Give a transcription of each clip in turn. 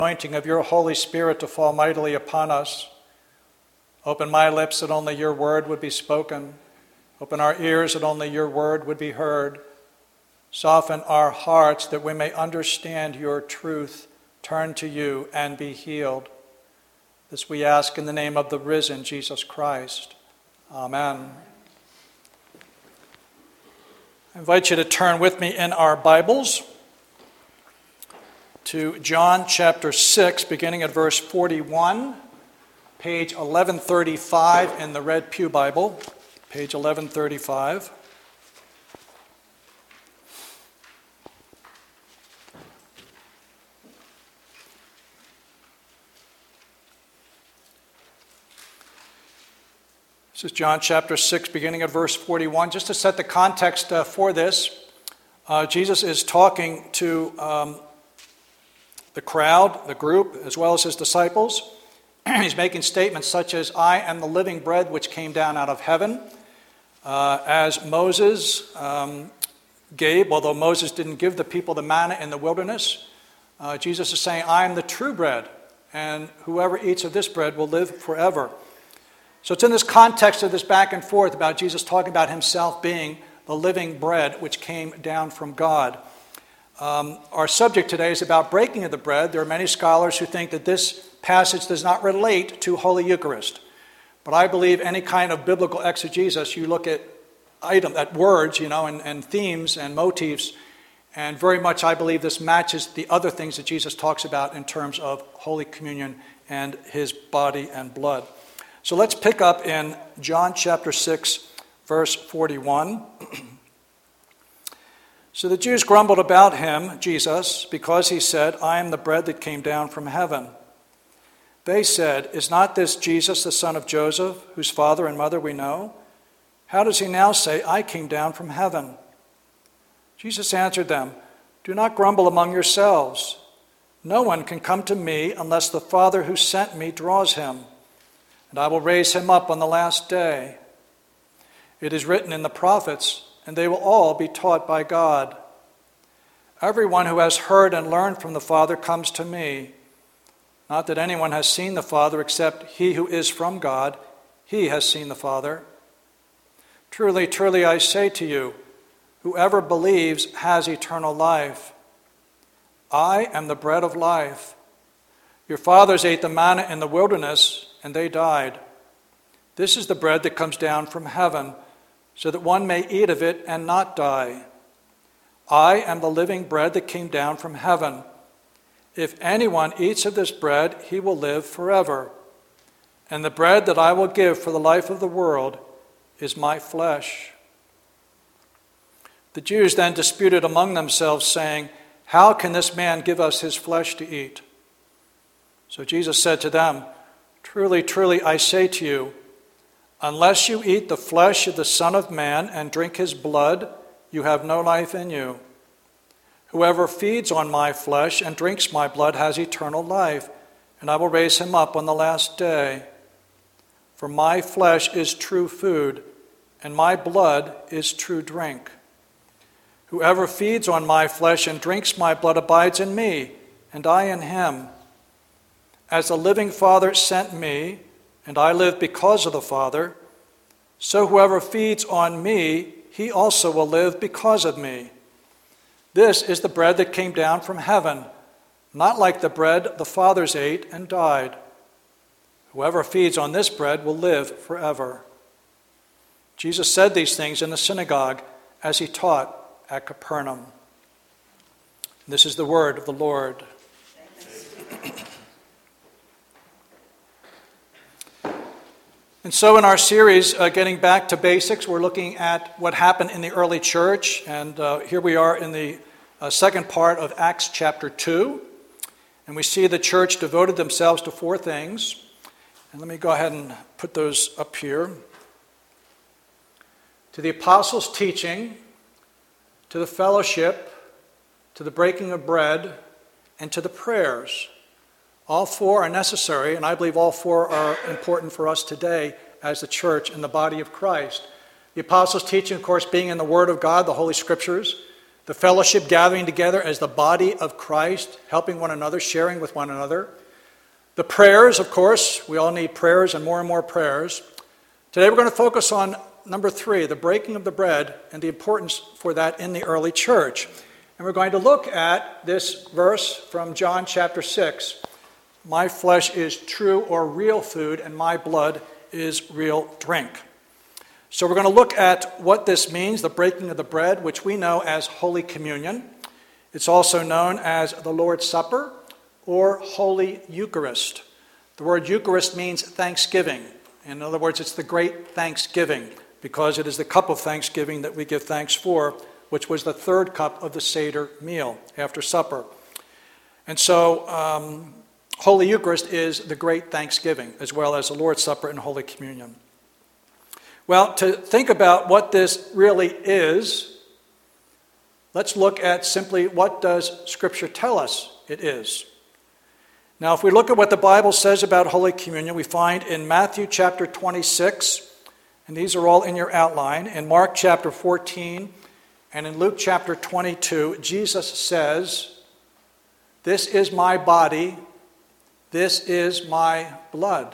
anointing of your Holy Spirit to fall mightily upon us. Open my lips that only your word would be spoken. Open our ears that only your word would be heard. Soften our hearts that we may understand your truth, turn to you, and be healed. This we ask in the name of the risen Jesus Christ. Amen. I invite you to turn with me in our Bibles to John chapter 6, beginning at verse 41, page 1135 in the Red Pew Bible, page 1135. This is John chapter 6, beginning at verse 41. Just to set the context for this, Jesus is talking to the crowd, the group, as well as his disciples. He's making statements such as, I am the living bread which came down out of heaven. As Moses gave, although Moses didn't give the people the manna in the wilderness, Jesus is saying, I am the true bread, and whoever eats of this bread will live forever. So it's in this context of this back and forth about Jesus talking about himself being the living bread which came down from God. Our subject today is about breaking of the bread. There are many scholars who think that this passage does not relate to Holy Eucharist. But I believe any kind of biblical exegesis, you look at words, and themes and motifs, and very much I believe this matches the other things that Jesus talks about in terms of Holy Communion and his body and blood. So let's pick up in John chapter 6, verse 41. So the Jews grumbled about him, Jesus, because he said, I am the bread that came down from heaven. They said, is not this Jesus, the son of Joseph, whose father and mother we know? How does he now say, I came down from heaven? Jesus answered them, do not grumble among yourselves. No one can come to me unless the Father who sent me draws him, and I will raise him up on the last day. It is written in the prophets, and they will all be taught by God. Everyone who has heard and learned from the Father comes to me. Not that anyone has seen the Father except he who is from God. He has seen the Father. Truly, truly, I say to you, whoever believes has eternal life. I am the bread of life. Your fathers ate the manna in the wilderness, and they died. This is the bread that comes down from heaven, so that one may eat of it and not die. I am the living bread that came down from heaven. If anyone eats of this bread, he will live forever. And the bread that I will give for the life of the world is my flesh. The Jews then disputed among themselves, saying, how can this man give us his flesh to eat? So Jesus said to them, truly, truly, I say to you, unless you eat the flesh of the Son of Man and drink his blood, you have no life in you. Whoever feeds on my flesh and drinks my blood has eternal life, and I will raise him up on the last day. For my flesh is true food, and my blood is true drink. Whoever feeds on my flesh and drinks my blood abides in me, and I in him. As the living Father sent me, and I live because of the Father, so whoever feeds on me, he also will live because of me. This is the bread that came down from heaven, not like the bread the fathers ate and died. Whoever feeds on this bread will live forever. Jesus said these things in the synagogue as he taught at Capernaum. This is the word of the Lord. And so in our series, Getting Back to Basics, we're looking at what happened in the early church. And here we are in the second part of Acts chapter 2. And we see the church devoted themselves to four things. And let me go ahead and put those up here. To the apostles' teaching, to the fellowship, to the breaking of bread, and to the prayers. All four are necessary, and I believe all four are important for us today as the church and the body of Christ. The apostles' teaching, of course, being in the Word of God, the Holy Scriptures. The fellowship, gathering together as the body of Christ, helping one another, sharing with one another. The prayers, of course, we all need prayers and more prayers. Today we're going to focus on number 3, the breaking of the bread and the importance for that in the early church. And we're going to look at this verse from John chapter 6. My flesh is true or real food, and my blood is real drink. So we're going to look at what this means, the breaking of the bread, which we know as Holy Communion. It's also known as the Lord's Supper or Holy Eucharist. The word Eucharist means thanksgiving. In other words, it's the great thanksgiving, because it is the cup of thanksgiving that we give thanks for, which was the third cup of the Seder meal after supper. And so Holy Eucharist is the great thanksgiving, as well as the Lord's Supper and Holy Communion. Well, to think about what this really is, let's look at simply what does Scripture tell us it is. Now, if we look at what the Bible says about Holy Communion, we find in Matthew chapter 26, and these are all in your outline, in Mark chapter 14, and in Luke chapter 22, Jesus says, "This is my body, this is my blood."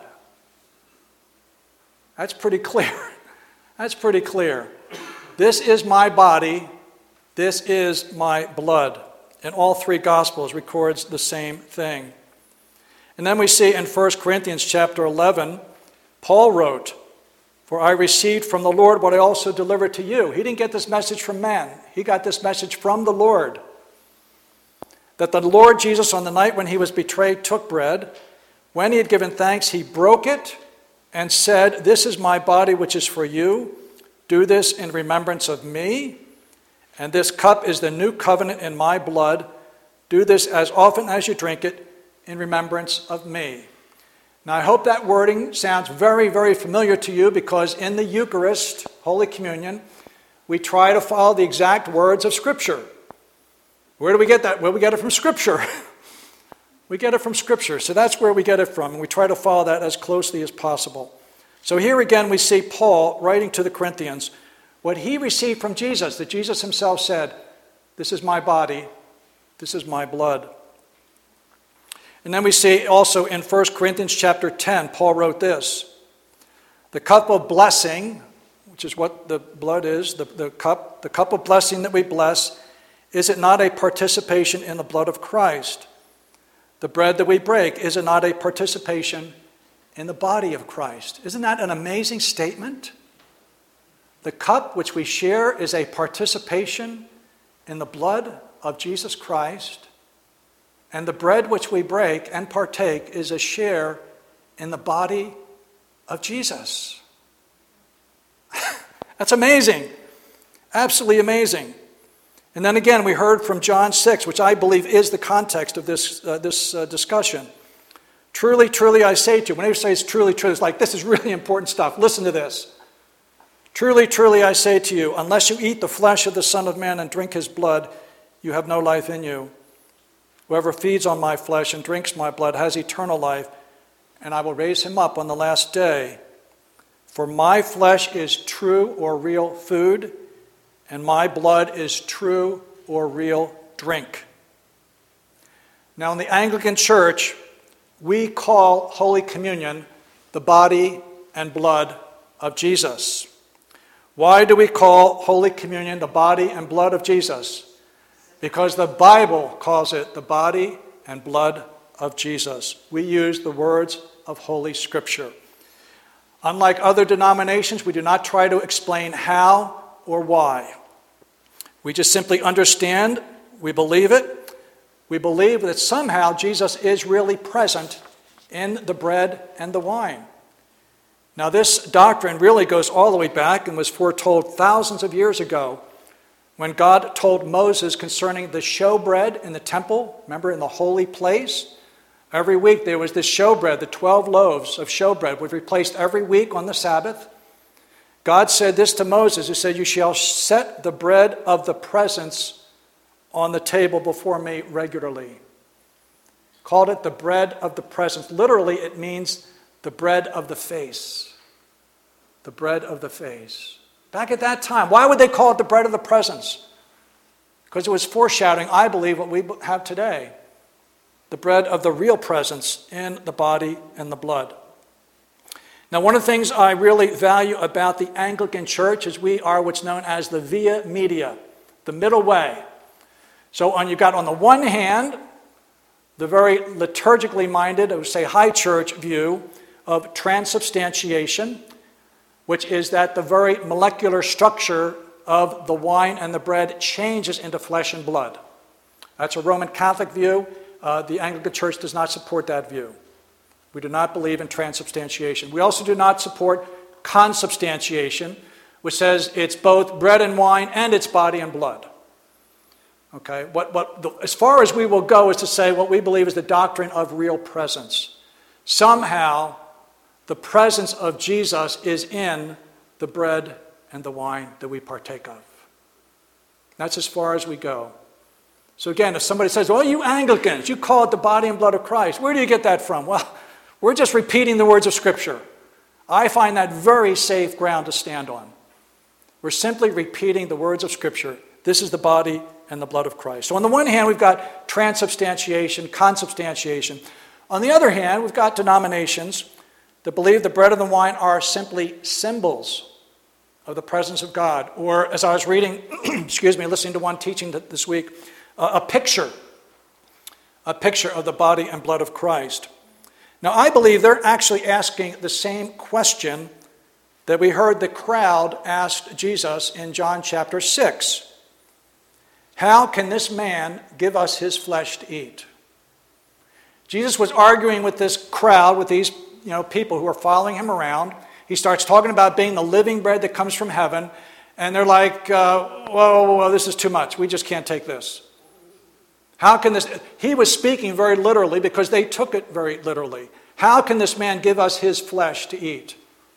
That's pretty clear. That's pretty clear. This is my body, this is my blood. And all 3 Gospels records the same thing. And then we see in 1 Corinthians chapter 11, Paul wrote, "For I received from the Lord what I also delivered to you." He didn't get this message from man. He got this message from the Lord. That the Lord Jesus, on the night when he was betrayed, took bread. When he had given thanks, he broke it and said, "This is my body which is for you. Do this in remembrance of me. And this cup is the new covenant in my blood. Do this as often as you drink it in remembrance of me." Now, I hope that wording sounds very, very familiar to you, because in the Eucharist, Holy Communion, we try to follow the exact words of Scripture. Where do we get that? Well, we get it from Scripture. We get it from Scripture. So that's where we get it from, and we try to follow that as closely as possible. So here again we see Paul writing to the Corinthians what he received from Jesus, that Jesus himself said, "This is my body, this is my blood." And then we see also in 1 Corinthians chapter 10, Paul wrote this, "The cup of blessing," which is what the blood is, the cup of blessing that we bless, is it not a participation in the blood of Christ? The bread that we break, is it not a participation in the body of Christ? Isn't that an amazing statement? The cup which we share is a participation in the blood of Jesus Christ, and the bread which we break and partake is a share in the body of Jesus. That's amazing. Absolutely amazing. And then again, we heard from John 6, which I believe is the context of this discussion. "Truly, truly, I say to you," whenever it says truly, truly, it's like, this is really important stuff. Listen to this. "Truly, truly, I say to you, unless you eat the flesh of the Son of Man and drink his blood, you have no life in you. Whoever feeds on my flesh and drinks my blood has eternal life, and I will raise him up on the last day. For my flesh is true or real food, and my blood is true or real drink." Now, in the Anglican Church, we call Holy Communion the body and blood of Jesus. Why do we call Holy Communion the body and blood of Jesus? Because the Bible calls it the body and blood of Jesus. We use the words of Holy Scripture. Unlike other denominations, we do not try to explain how or why. We just simply understand, we believe it. We believe that somehow Jesus is really present in the bread and the wine. Now, this doctrine really goes all the way back and was foretold thousands of years ago when God told Moses concerning the showbread in the temple, remember, in the holy place. Every week there was this showbread, the 12 loaves of showbread, was replaced every week on the Sabbath. God said this to Moses. He said, "You shall set the bread of the presence on the table before me regularly." Called it the bread of the presence. Literally, it means the bread of the face. The bread of the face. Back at that time, why would they call it the bread of the presence? because it was foreshadowing, I believe, what we have today, the bread of the real presence in the body and the blood. Now, one of the things I really value about the Anglican Church is we are what's known as the via media, the middle way. So you've got on the one hand, the very liturgically minded, I would say high church view of transubstantiation, which is that the very molecular structure of the wine and the bread changes into flesh and blood. That's a Roman Catholic view. The Anglican Church does not support that view. We do not believe in transubstantiation. We also do not support consubstantiation, which says it's both bread and wine and it's body and blood. Okay, as far as we will go is to say what we believe is the doctrine of real presence. Somehow, the presence of Jesus is in the bread and the wine that we partake of. That's as far as we go. So again, if somebody says, well, you Anglicans, you call it the body and blood of Christ. Where do you get that from? Well, we're just repeating the words of Scripture. I find that very safe ground to stand on. We're simply repeating the words of Scripture. This is the body and the blood of Christ. So on the one hand, we've got transubstantiation, consubstantiation. On the other hand, we've got denominations that believe the bread and the wine are simply symbols of the presence of God. Or as I was reading, listening to one teaching this week, a picture of the body and blood of Christ. Now, I believe they're actually asking the same question that we heard the crowd asked Jesus in John chapter 6. How can this man give us his flesh to eat? Jesus was arguing with this crowd, with these people who are following him around. He starts talking about being the living bread that comes from heaven, and they're like, whoa, this is too much. We just can't take this. How can this... He was speaking very literally because they took it very literally. How can this man give us his flesh to eat?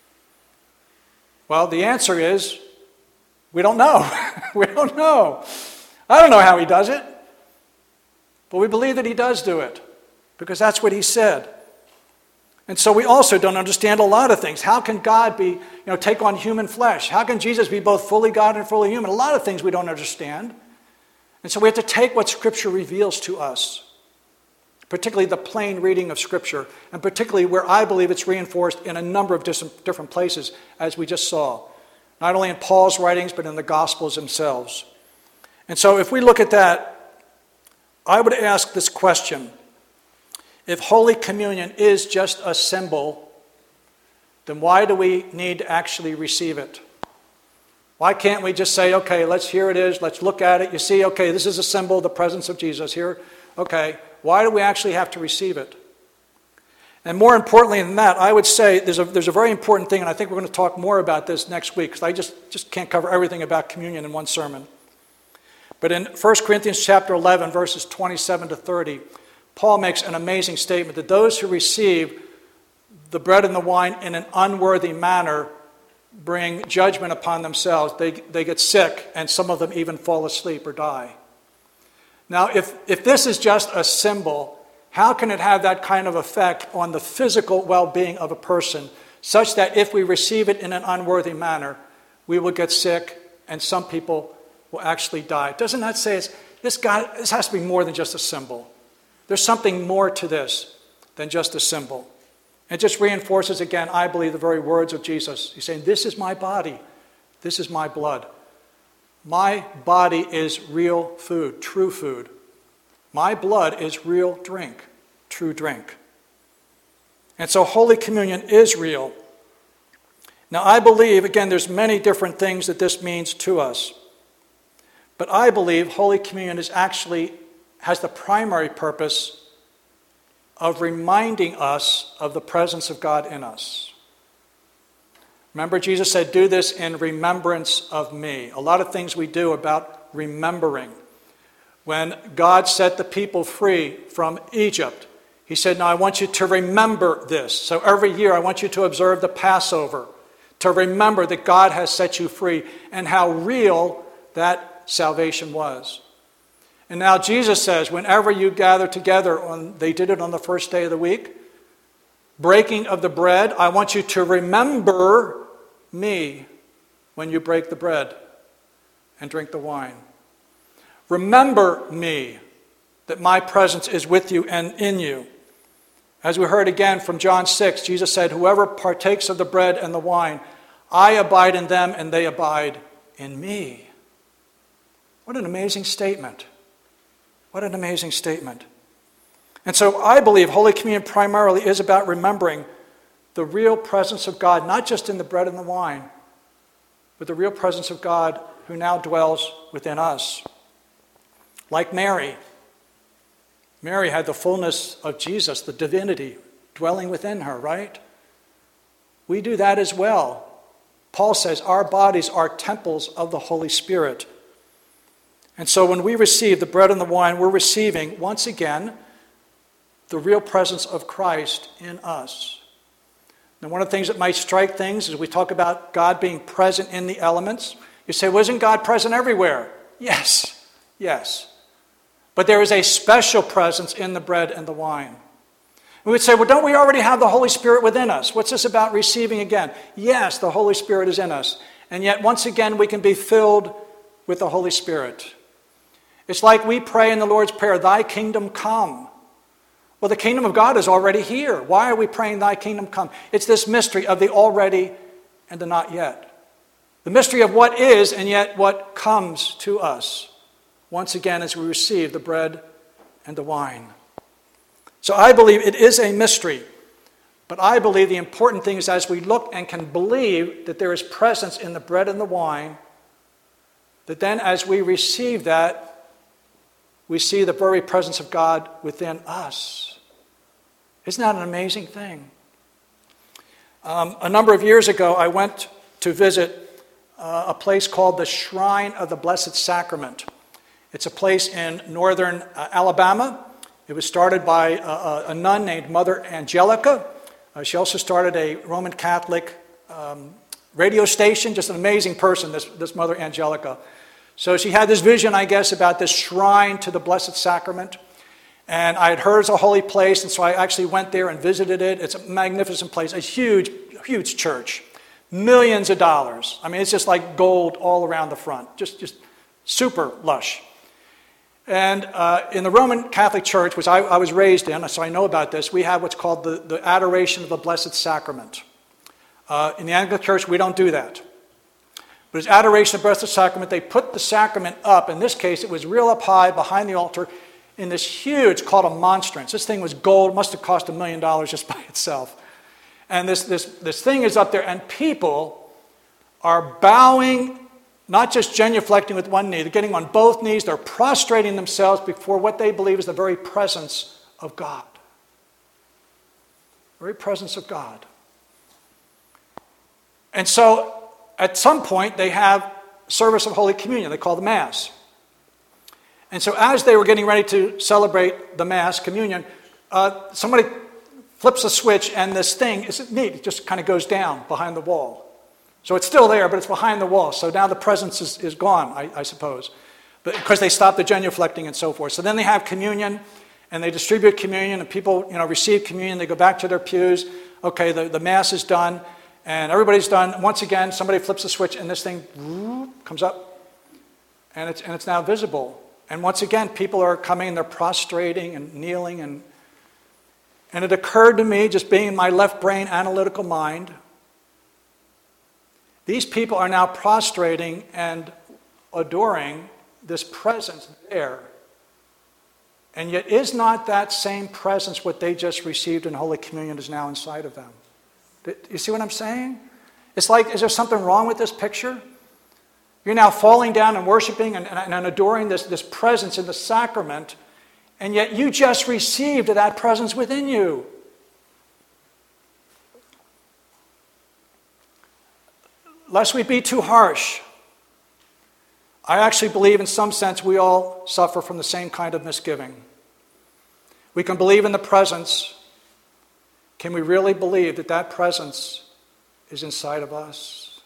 Well, the answer is, we don't know. We don't know. I don't know how he does it, but we believe that he does do it because that's what he said. And so we also don't understand a lot of things. How can God take on human flesh? How can Jesus be both fully God and fully human? A lot of things we don't understand. And so we have to take what Scripture reveals to us, particularly the plain reading of Scripture, and particularly where I believe it's reinforced in a number of different places, as we just saw, not only in Paul's writings, but in the Gospels themselves. And so if we look at that, I would ask this question. If Holy Communion is just a symbol, then why do we need to actually receive it? Why can't we just say, okay, here it is, let's look at it. You see, okay, this is a symbol of the presence of Jesus here. Okay, why do we actually have to receive it? And more importantly than that, I would say there's a very important thing, and I think we're going to talk more about this next week, because I just can't cover everything about communion in one sermon. But in 1 Corinthians chapter 11, verses 27 to 30, Paul makes an amazing statement that those who receive the bread and the wine in an unworthy manner bring judgment upon themselves. They get sick, and some of them even fall asleep or die. Now, if this is just a symbol, how can it have that kind of effect on the physical well-being of a person, such that if we receive it in an unworthy manner, we will get sick, and some people will actually die? Doesn't that say this has to be more than just a symbol? There's something more to this than just a symbol. It just reinforces, again, I believe, the very words of Jesus. He's saying, this is my body. This is my blood. My body is real food, true food. My blood is real drink, true drink. And so Holy Communion is real. Now, I believe, again, there's many different things that this means to us. But I believe Holy Communion has the primary purpose of reminding us of the presence of God in us. Remember, Jesus said, do this in remembrance of me. A lot of things we do about remembering. When God set the people free from Egypt, he said, now I want you to remember this. So every year I want you to observe the Passover, to remember that God has set you free and how real that salvation was. And now Jesus says, whenever you gather together, they did it on the first day of the week, breaking of the bread, I want you to remember me when you break the bread and drink the wine. remember me, that my presence is with you and in you. As we heard again from John 6, Jesus said, whoever partakes of the bread and the wine, I abide in them and they abide in me. What an amazing statement. What an amazing statement. And so I believe Holy Communion primarily is about remembering the real presence of God, not just in the bread and the wine, but the real presence of God who now dwells within us. Like Mary. Mary had the fullness of Jesus, the divinity, dwelling within her, right? We do that as well. Paul says our bodies are temples of the Holy Spirit. And so when we receive the bread and the wine, we're receiving, once again, the real presence of Christ in us. Now, one of the things that might strike things is we talk about God being present in the elements. You say, well, isn't God present everywhere? Yes, yes. But there is a special presence in the bread and the wine. We would say, well, don't we already have the Holy Spirit within us? What's this about receiving again? Yes, the Holy Spirit is in us. And yet, once again, we can be filled with the Holy Spirit. It's like we pray in the Lord's Prayer, thy kingdom come. Well, the kingdom of God is already here. Why are we praying thy kingdom come? It's this mystery of the already and the not yet. The mystery of what is and yet what comes to us. Once again, as we receive the bread and the wine. So I believe it is a mystery. But I believe the important thing is as we look and can believe that there is presence in the bread and the wine, that then as we receive that, we see the very presence of God within us. Isn't that an amazing thing? A number of years ago, I went to visit a place called the Shrine of the Blessed Sacrament. It's a place in northern Alabama. It was started by a nun named Mother Angelica. She also started a Roman Catholic radio station. Just an amazing person, this Mother Angelica. So she had this vision, I guess, about this shrine to the Blessed Sacrament. And I had heard it's a holy place, and so I actually went there and visited it. It's a magnificent place, a huge, huge church. Millions of dollars. I mean, it's just like gold all around the front. Just super lush. And in the Roman Catholic Church, which I was raised in, so I know about this, we have what's called the adoration of the Blessed Sacrament. In the Anglican Church, we don't do that. But it's adoration of the Blessed Sacrament. They put the sacrament up. In this case, it was real up high behind the altar in this huge, called a monstrance. This thing was gold. Must have cost $1 million just by itself. And this thing is up there, and people are bowing, not just genuflecting with one knee. They're getting on both knees. They're prostrating themselves before what they believe is the very presence of God. The very presence of God. And so, at some point, they have service of Holy Communion. They call the Mass. And so as they were getting ready to celebrate the Mass, communion, somebody flips a switch and this thing, is neat, it just kind of goes down behind the wall. So it's still there, but it's behind the wall. So now the presence is gone, I suppose, because they stopped the genuflecting and so forth. So then they have communion, and they distribute communion, and people receive communion. They go back to their pews. Okay, the Mass is done. And everybody's done. Once again, somebody flips the switch, and this thing comes up, and it's now visible. And once again, people are coming, and they're prostrating and kneeling, and it occurred to me, just being in my left brain analytical mind, these people are now prostrating and adoring this presence there. And yet, is not that same presence what they just received in Holy Communion is now inside of them? You see what I'm saying? It's like, is there something wrong with this picture? You're now falling down and worshiping and adoring this presence in the sacrament, and yet you just received that presence within you. Lest we be too harsh, I actually believe in some sense we all suffer from the same kind of misgiving. We can believe in the presence. Can we really believe that presence is inside of us?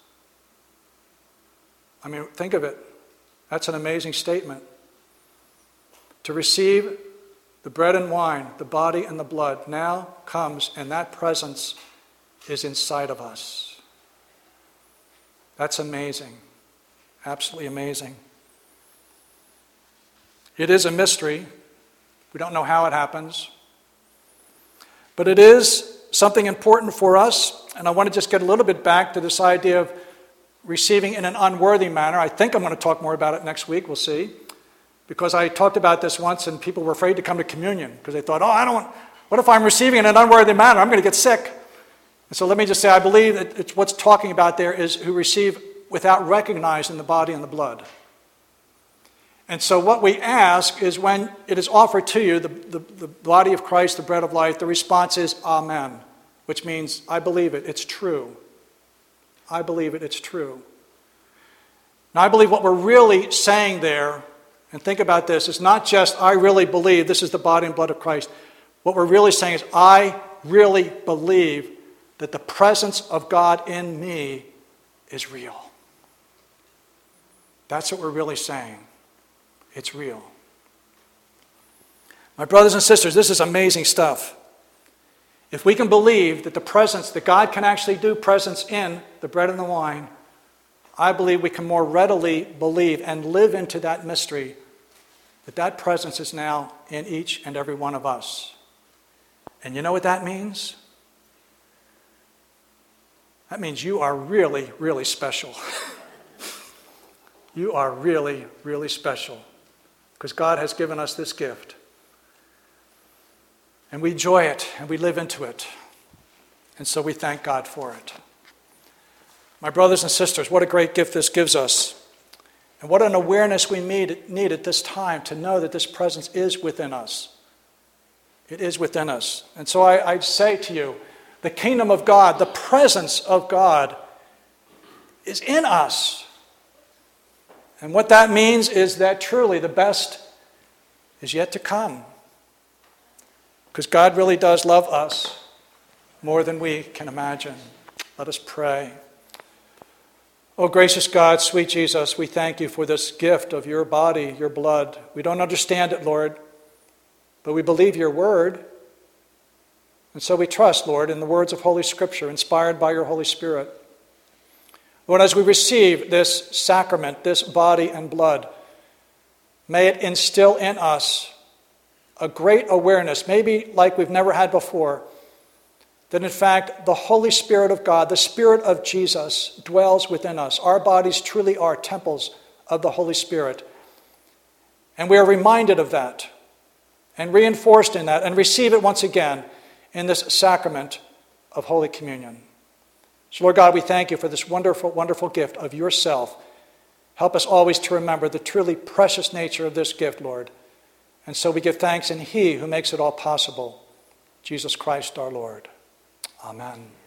I mean, think of it. That's an amazing statement. To receive the bread and wine, the body and the blood, now comes, and that presence is inside of us. That's amazing. Absolutely amazing. It is a mystery. We don't know how it happens. But it is something important for us, and I want to just get a little bit back to this idea of receiving in an unworthy manner. I think I'm going to talk more about it next week, we'll see. Because I talked about this once and people were afraid to come to communion because they thought, what if I'm receiving in an unworthy manner? I'm going to get sick. And so let me just say, I believe that what's talking about there is who receive without recognizing the body and the blood. And so what we ask is when it is offered to you, the body of Christ, the bread of life, the response is Amen, which means I believe it, it's true. I believe it, it's true. Now I believe what we're really saying there, and think about this, is not just I really believe this is the body and blood of Christ. What we're really saying is I really believe that the presence of God in me is real. That's what we're really saying. It's real. My brothers and sisters, this is amazing stuff. If we can believe that the presence, that God can actually do presence in the bread and the wine, I believe we can more readily believe and live into that mystery that that presence is now in each and every one of us. And you know what that means? That means you are really, really special. You are really, really special. Because God has given us this gift. And we enjoy it and we live into it. And so we thank God for it. My brothers and sisters, what a great gift this gives us. And what an awareness we need at this time to know that this presence is within us. It is within us. And so I say to you, the kingdom of God, the presence of God is in us. And what that means is that truly the best is yet to come. Because God really does love us more than we can imagine. Let us pray. Oh, gracious God, sweet Jesus, we thank you for this gift of your body, your blood. We don't understand it, Lord, but we believe your word. And so we trust, Lord, in the words of Holy Scripture, inspired by your Holy Spirit. Lord, as we receive this sacrament, this body and blood, may it instill in us a great awareness, maybe like we've never had before, that in fact the Holy Spirit of God, the Spirit of Jesus, dwells within us. Our bodies truly are temples of the Holy Spirit. And we are reminded of that and reinforced in that and receive it once again in this sacrament of Holy Communion. So, Lord God, we thank you for this wonderful, wonderful gift of yourself. Help us always to remember the truly precious nature of this gift, Lord. And so we give thanks in He who makes it all possible, Jesus Christ our Lord. Amen.